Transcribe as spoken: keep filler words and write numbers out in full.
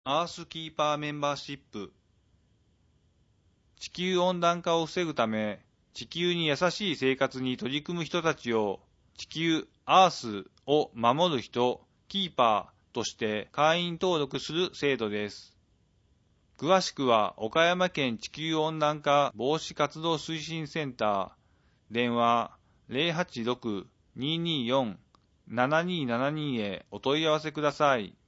アースキーパーメンバーシップ。地球温暖化を防ぐため、地球に優しい生活に取り組む人たちを、地球アースを守る人、キーパーとして会員登録する制度です。詳しくは、岡山県地球温暖化防止活動推進センター、電話 ゼロはちろく にーにーよん ななにーななに へお問い合わせください。